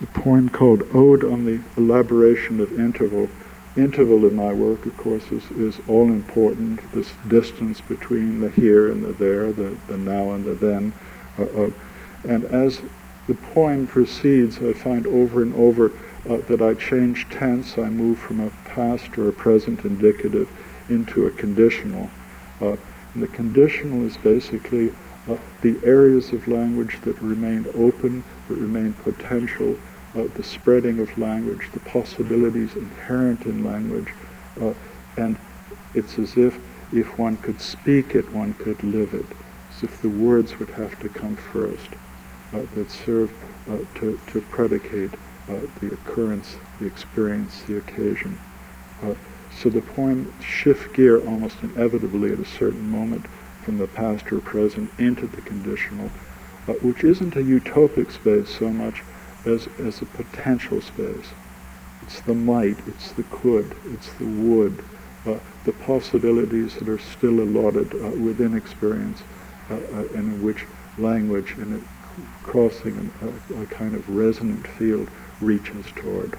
a poem called Ode on the Elaboration of Interval. Interval in my work, of course, is all important, this distance between the here and the there, the now and the then. And as the poem proceeds, I find over and over that I change tense. I move from a past or a present indicative into a conditional. And the conditional is basically the areas of language that remain open, that remain potential, the spreading of language, the possibilities inherent in language, and it's as if one could speak it, one could live it, as if the words would have to come first, that serve to predicate the occurrence, the experience, the occasion. So the poem shifts gear almost inevitably at a certain moment from the past or present into the conditional, which isn't a utopic space so much as a potential space. It's the might, it's the could, it's the would, the possibilities that are still allotted within experience, and in which language, in it crossing a kind of resonant field, reaches toward.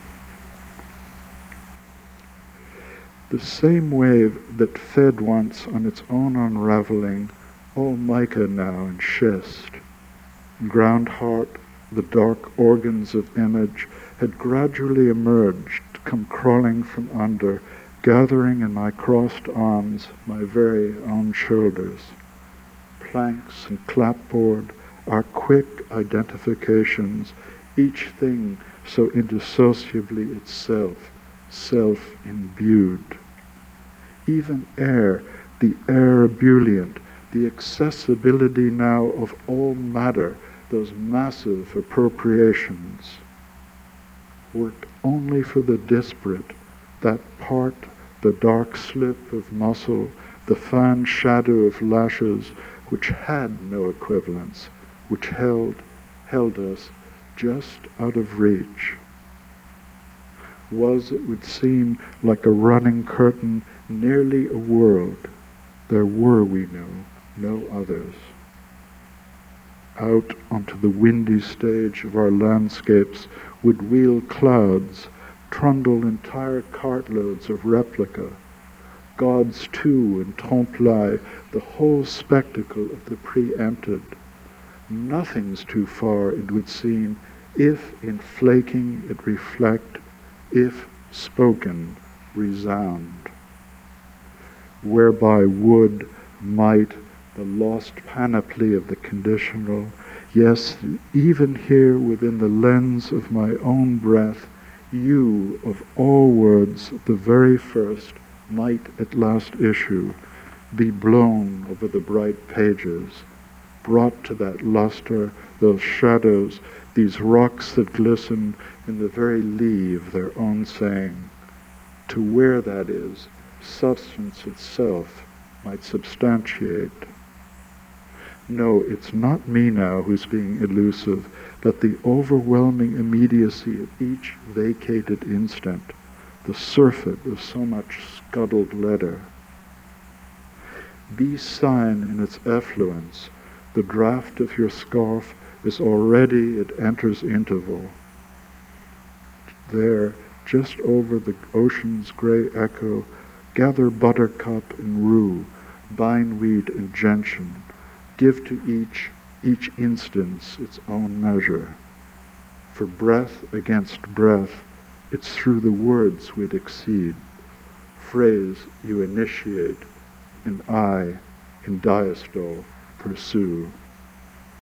The same wave that fed once on its own unraveling, all mica now and schist, ground heart, the dark organs of image, had gradually emerged, come crawling from under, gathering in my crossed arms, my very own shoulders. Planks and clapboard, our quick identifications, each thing so indissociably itself, self-imbued. Even air, the air ebullient, the accessibility now of all matter, those massive appropriations, worked only for the disparate, that part, the dark slip of muscle, the fan shadow of lashes, which had no equivalence, which held us just out of reach. Was, it would seem, like a running curtain, nearly a world. There were, we know, no others. Out onto the windy stage of our landscapes would wheel clouds, trundle entire cartloads of replica, gods too and trompe-l'œil, the whole spectacle of the preempted. Nothing's too far, it would seem, if in flaking it reflect, if spoken resound. Whereby would, might, the lost panoply of the conditional, yes, even here within the lens of my own breath, you, of all words, the very first, might at last issue, be blown over the bright pages, brought to that luster, those shadows, these rocks that glisten in the very lee of their own saying, to where that is, substance itself might substantiate. No, it's not me now who's being elusive, but the overwhelming immediacy of each vacated instant, the surfeit of so much scuttled letter. Be sign in its effluence, the draught of your scarf is already, it enters interval. There, just over the ocean's grey echo, gather buttercup and rue, bindweed and gentian, give to each instance its own measure. For breath against breath, it's through the words we'd exceed. Phrase you initiate, and I, in diastole, pursue.